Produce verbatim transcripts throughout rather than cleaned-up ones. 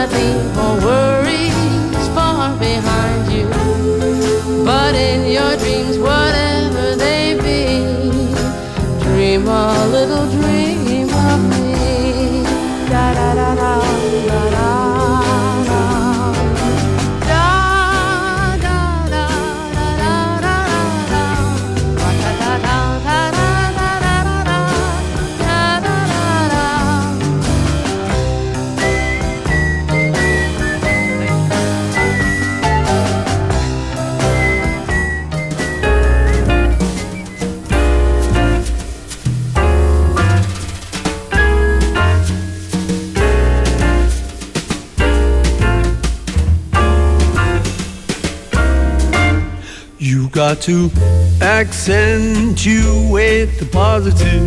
might leave all worries far behind you. But in your dreams, whatever they be, dream a little dream of me. Da da da da da da. Got to accentuate the positive,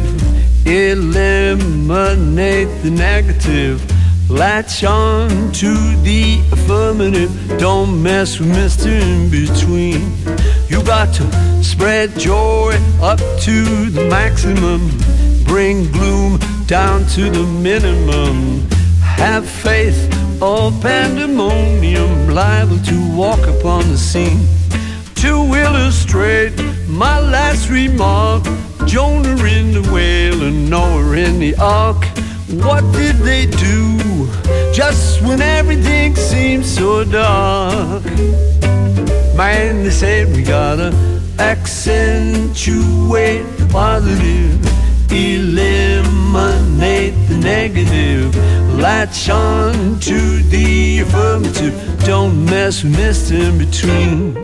eliminate the negative, latch on to the affirmative, don't mess with Mister In Between. You got to spread joy up to the maximum, bring gloom down to the minimum, have faith or pandemonium, liable to walk upon the scene. To illustrate my last remark, Jonah in the whale and Noah in the ark. What did they do just when everything seemed so dark? Man, they said we gotta accentuate the positive, eliminate the negative, latch on to the affirmative, don't mess with Mister In Between.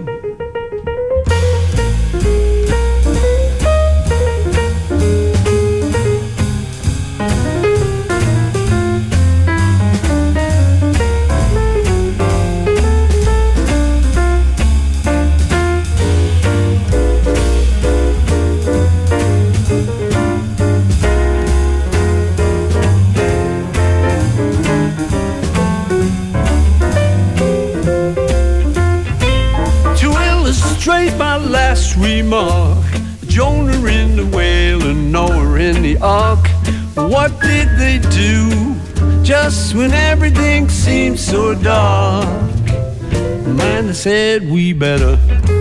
Remark, Jonah in the whale and Noah in the ark. What did they do just when everything seemed so dark? Man, they said we better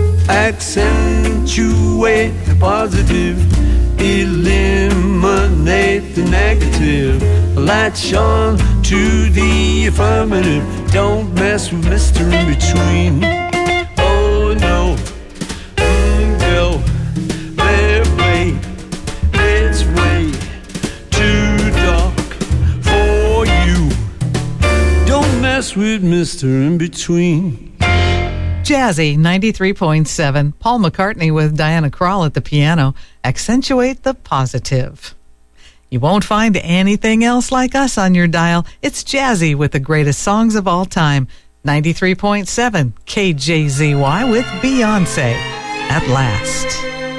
accentuate the positive, eliminate the negative, latch on to the affirmative, don't mess with Mister In Between. Oh no, with Mister In Between. Jazzy ninety-three point seven. Paul McCartney with Diana Krall at the piano. Accentuate the positive. You won't find anything else like us on your dial. It's Jazzy with the greatest songs of all time. ninety-three point seven K J Z Y with Beyonce. At Last.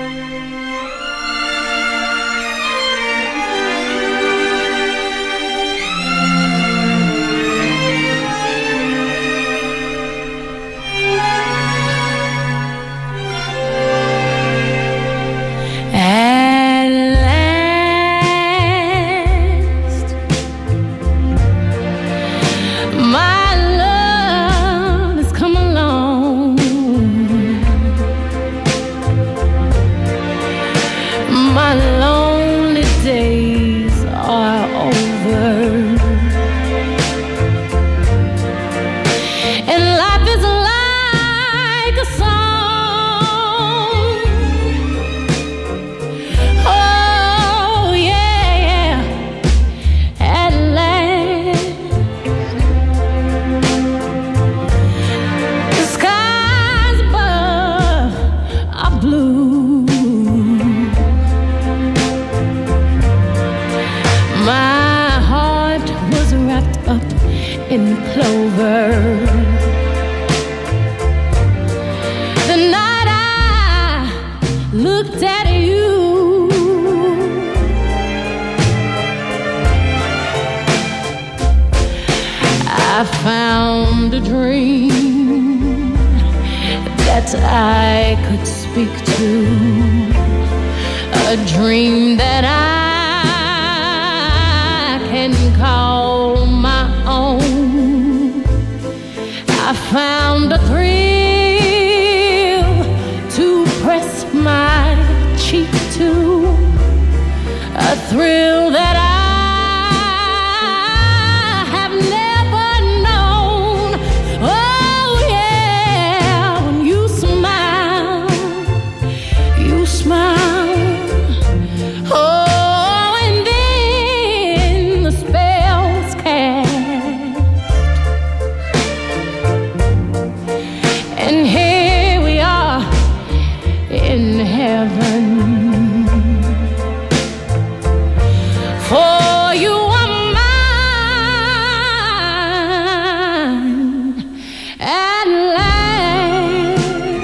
I found a dream that I could speak to, a dream that I can call my own. found a thrill to press my cheek to, a thrill that I have never known. Oh yeah, when you smile, you smile. Oh, and then the spell's cast, and here we are in heaven. For you are mine at last.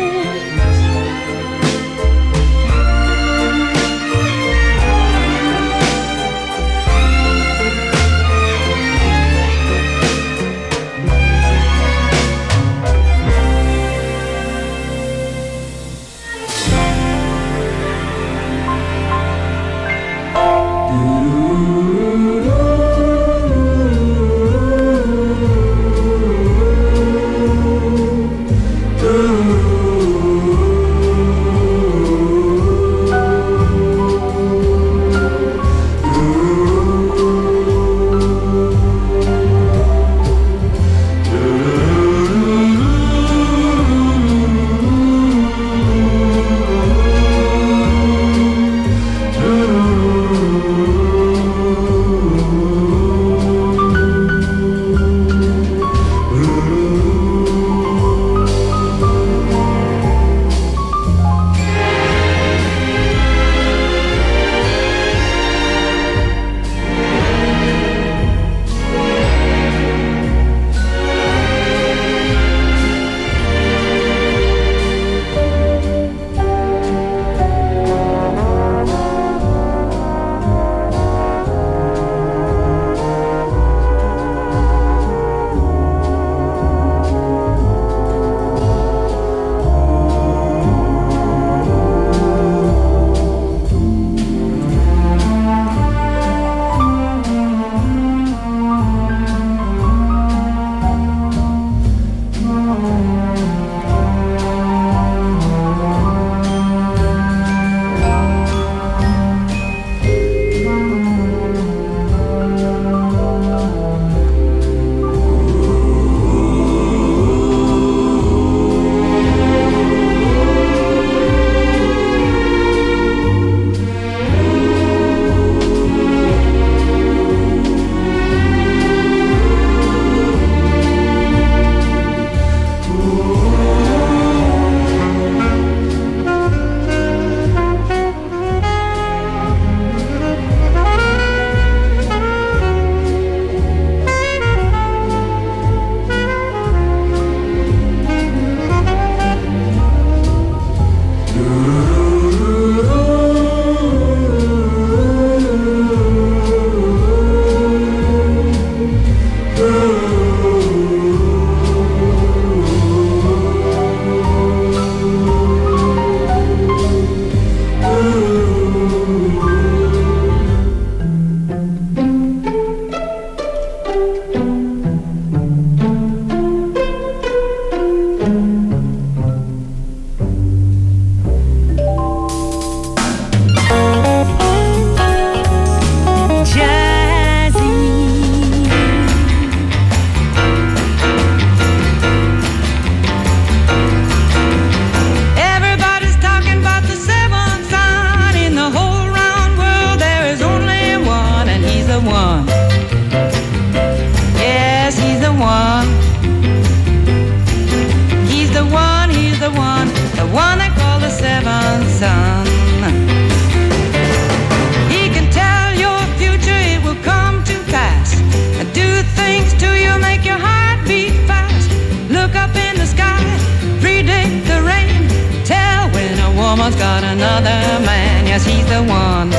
Got another man, yes, he's the one.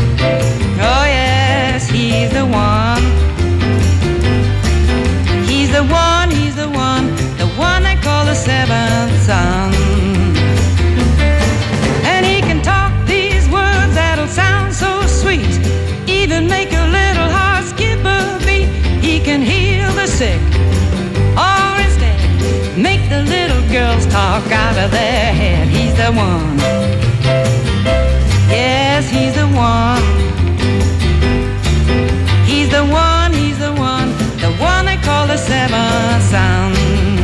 Oh, yes, he's the one. He's the one, he's the one, the one they call the seventh son. And he can talk these words that'll sound so sweet, even make a little heart skip a beat. He can heal the sick, or instead talk out of their head. He's the one. Yes, he's the one. He's the one, he's the one, the one they call the seventh son.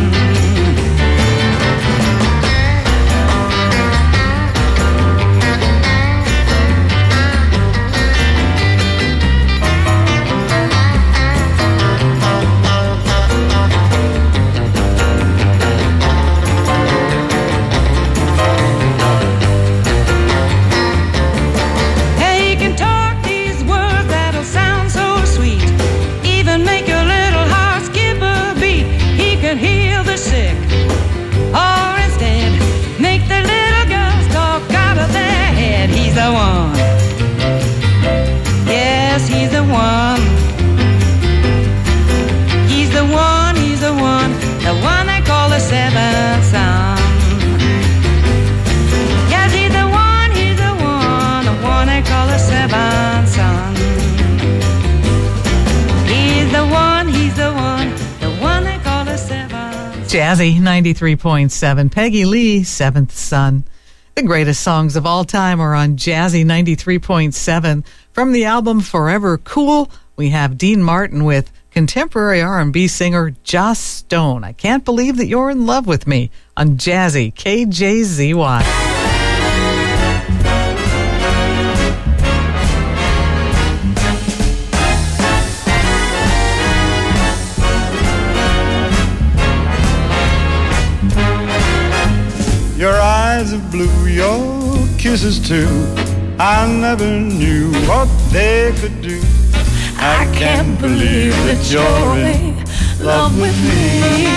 The one. Yes, he's the one. He's the one, he's the one, the one they call the seventh son. Yes, he's the one, he's the one, the one they call the seventh son. He's the one, he's the one, the one they call the seventh. Jazzy ninety-three point seven. Peggy Lee, Seventh Son. The greatest songs of all time are on Jazzy ninety-three point seven. From the album Forever Cool, we have Dean Martin with contemporary R and B singer Joss Stone. I Can't Believe That You're in Love With Me on Jazzy K J Z Y. Your eyes of blue, your kisses too, I never knew what they could do. I can't believe that you're in love with me.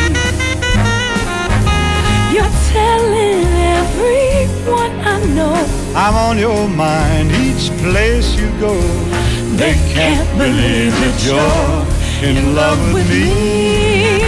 You're telling everyone I know I'm on your mind each place you go. They can't believe that you're in love with me.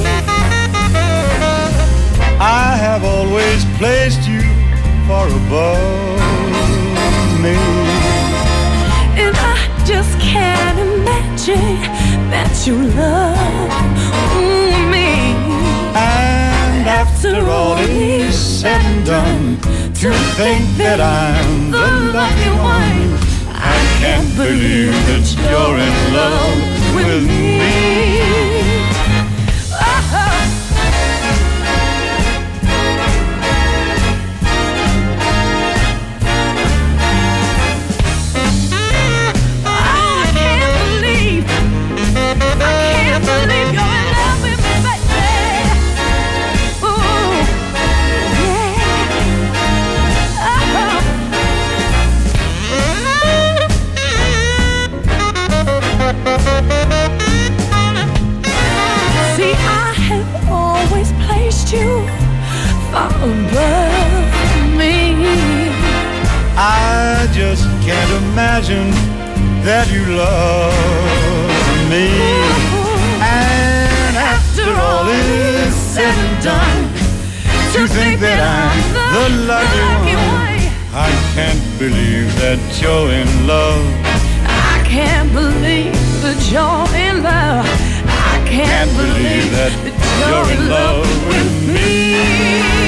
I have always placed you far above me, and I just can't imagine that you love me. And after all is said and done, to think that I'm the lucky one, I can't believe that you're in love with me. See, I have always placed you far above me. I just can't imagine that you love me. And after all is said and done, to think that I'm the lucky one, I can't believe that you're in love. I can't believe that you're in love. I can't, can't believe that you're in love with me.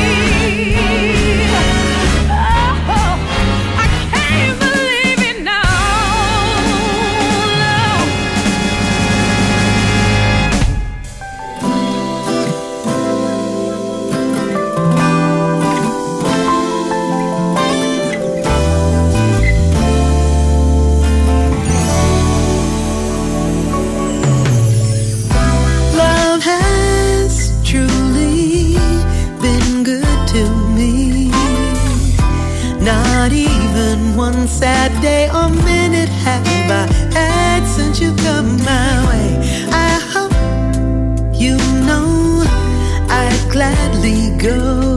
Not even one sad day or minute have I had since you've come my way. I hope you know I'd gladly go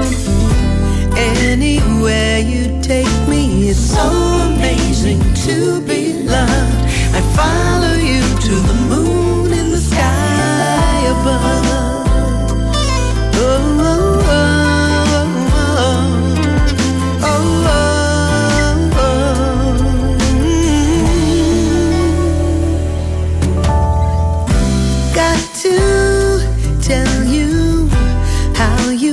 anywhere you take me. It's so amazing to be loved. I'd follow you to the moon in the sky above. Oh, oh, oh. Tell you how you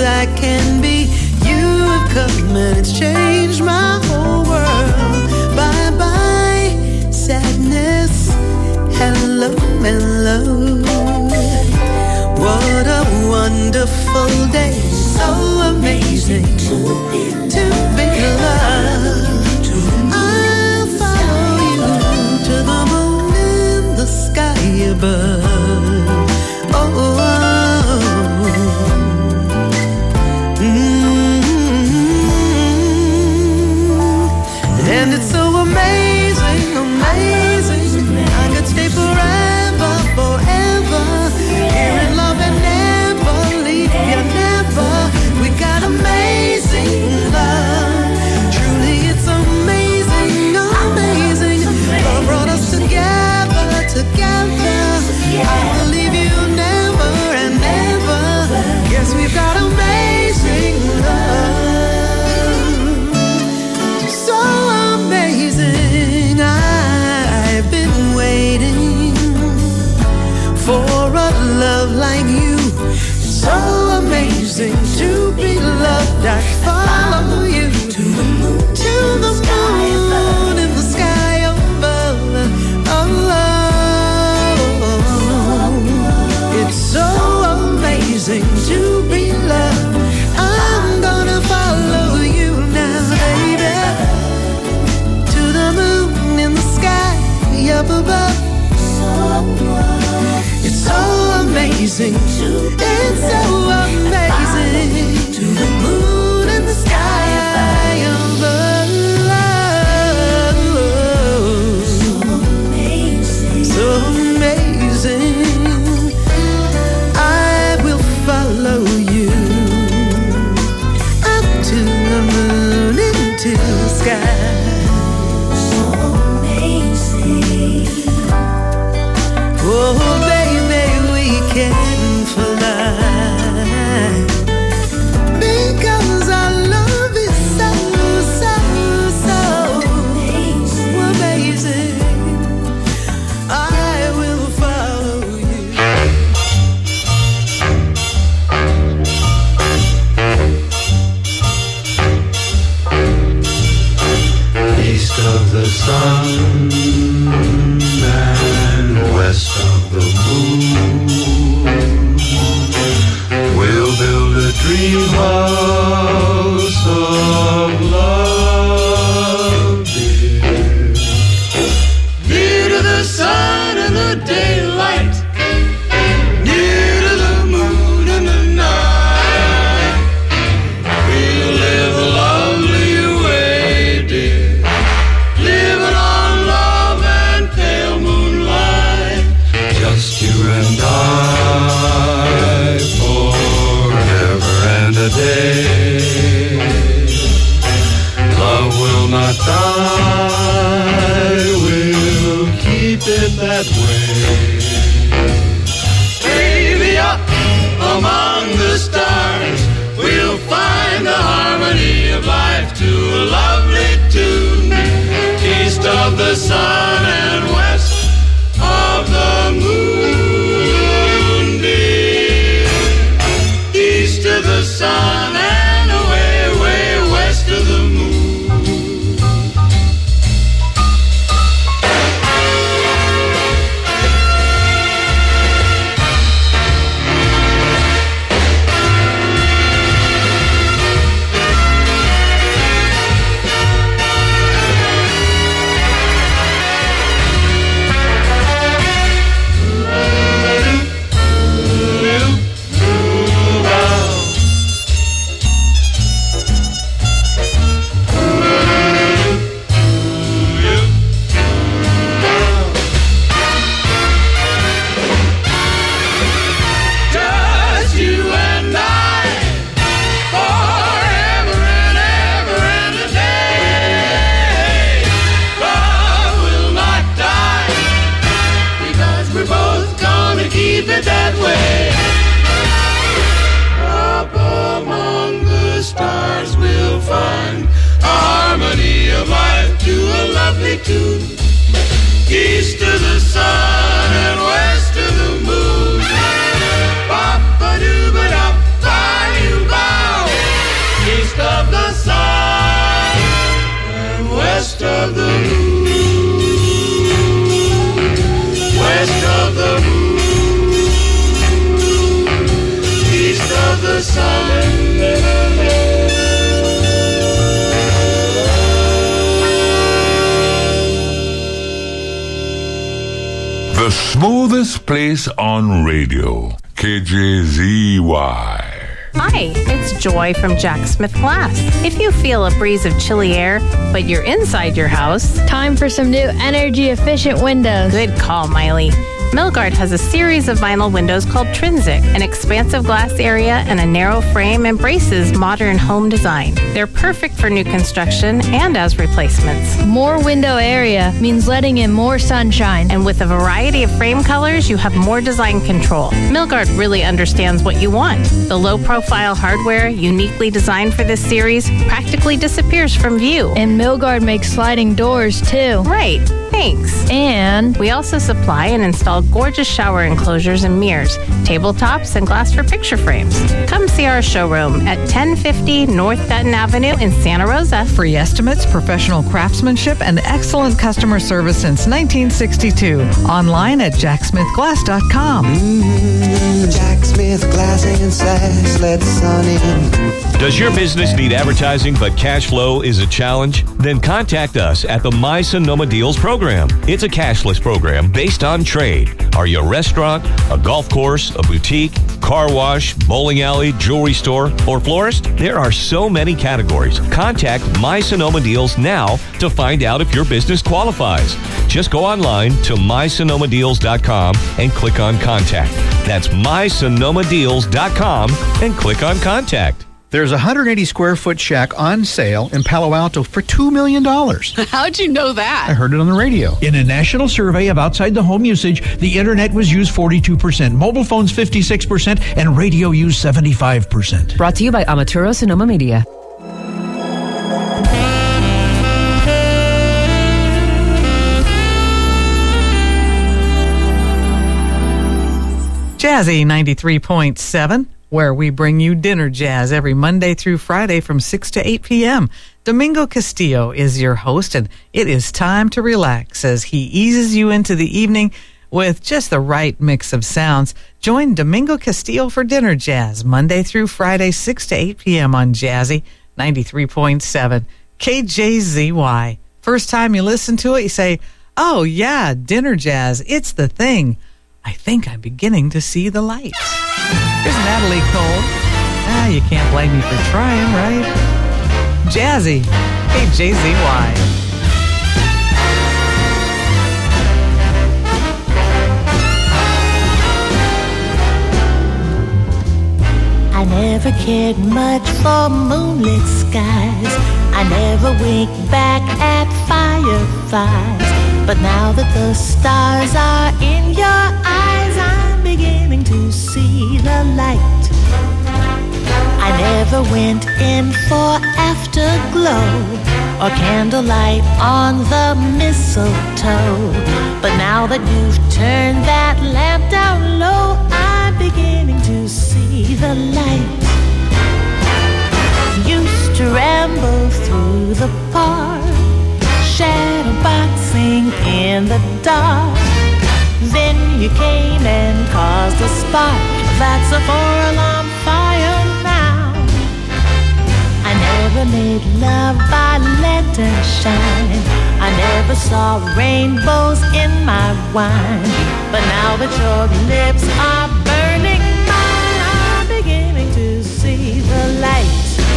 I can be. You have come and it's changed my whole world. Bye bye, sadness. Hello, mellow. What a wonderful day. So amazing to be loved. I'll follow you to the moon in the sky above. Oh, oh, oh. Mm-hmm. And it's so amazing, amazing. I could stay forever, forever. Here in love and never leave you, never. We got amazing love. Truly it's amazing, amazing. Love brought us together, together. I will leave you never and never. Yes, we've got amazing love. So amazing. I've been waiting for a love like you. So amazing to be loved. I follow you to the moon, to the moon in the sky above. Oh, it's so amazing to be loved. I'm gonna follow you now, baby, to the moon in the sky up above. It's so amazing, it's so amazing to the moon and the sky above. So amazing, so amazing. I will follow you up to the moon into the sky. So amazing. Oh, baby, we can fly because our love is so, so, so amazing. I will follow you. East of the sun and west of the moon, we'll build a dream house of love, dear. Near to the sun and the daylight, near to the moon and the night, we'll live a lovely way, dear, living on love and pale moonlight. Just you and I, forever and a day. Love will not die, we'll keep it that way. Baby, up among the stars, we'll find the harmony of life to a lovely tune. East of the sun and west of the moon, dear. East of the sun and away, away west of the moon. The smoothest place on radio. K J Z Y. Hi, it's Joy from Jack Smith Glass. If you feel a breeze of chilly air, but you're inside your house, time for some new energy-efficient windows. Good call, Miley. Milgard has a series of vinyl windows called Trinsic. An expansive glass area and a narrow frame embraces modern home design. They're perfect for new construction and as replacements. More window area means letting in more sunshine. And with a variety of frame colors, you have more design control. Milgard really understands what you want. The low-profile hardware, uniquely designed for this series, practically disappears from view. And Milgard makes sliding doors, too. Right. Thanks. And we also supply and install gorgeous shower enclosures and mirrors, tabletops, and glass for picture frames. Come see our showroom at ten fifty North Benton Avenue in Santa Rosa. Free estimates, professional craftsmanship, and excellent customer service since nineteen sixty-two. Online at jack smith glass dot com. Mm, Jack Smith Glass and Sass, let the sun in. Does your business need advertising but cash flow is a challenge? Then contact us at the My Sonoma Deals program. It's a cashless program based on trade. Are you a restaurant, a golf course, a boutique, car wash, bowling alley, jewelry store, or florist? There are so many categories. Contact My Sonoma Deals now to find out if your business qualifies. Just go online to my sonoma deals dot com and click on Contact. That's my sonoma deals dot com and click on Contact. There's a one hundred eighty square foot shack on sale in Palo Alto for two million dollars. How'd you know that? I heard it on the radio. In a national survey of outside the home usage, the internet was used forty-two percent, mobile phones fifty-six percent, and radio used seventy-five percent. Brought to you by Amaturo Sonoma Media. Jazzy ninety-three point seven, where we bring you dinner jazz every Monday through Friday from six to eight p.m. Domingo Castillo is your host, and it is time to relax as he eases you into the evening with just the right mix of sounds. Join Domingo Castillo for dinner jazz Monday through Friday, six to eight p.m. on Jazzy ninety-three point seven K J Z Y. First time you listen to it, you say, oh yeah, dinner jazz, it's the thing. I think I'm beginning to see the light. Here's Natalie Cole. Ah, you can't blame me for trying, right? Jazzy, K J Z Y. I never cared much for moonlit skies. I never winked back at fireflies. But now that the stars are in your eyes, I'm beginning to see the light. I never went in for afterglow or candlelight on the mistletoe. But now that you've turned that lamp down low, I'm beginning to see the light. Used to ramble through the park, shadow boxing in the dark. Then you came and caused a spark. That's a four-alarm fire now. I never made love by lantern shine. I never saw rainbows in my wine. But now that your lips are burning mine, I'm beginning to see the light.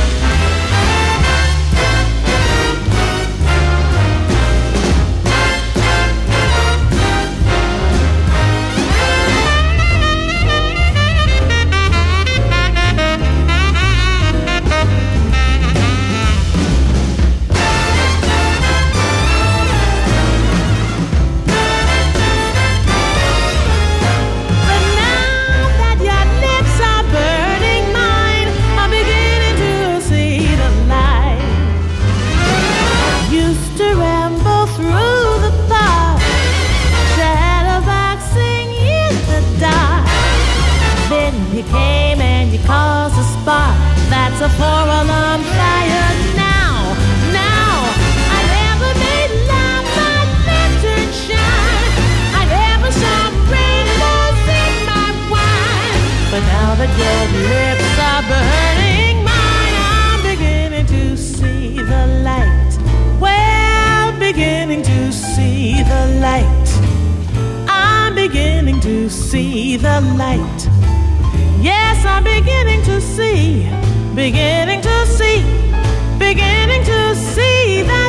You came and you caused a spark. That's a four-alarm fire now. Now, I never made love by lantern shine. I never saw rainbows in my wine. But now that your lips are burning mine, I'm beginning to see the light. Well, beginning to see the light. I'm beginning to see the light. Yes, I'm beginning to see, beginning to see, beginning to see the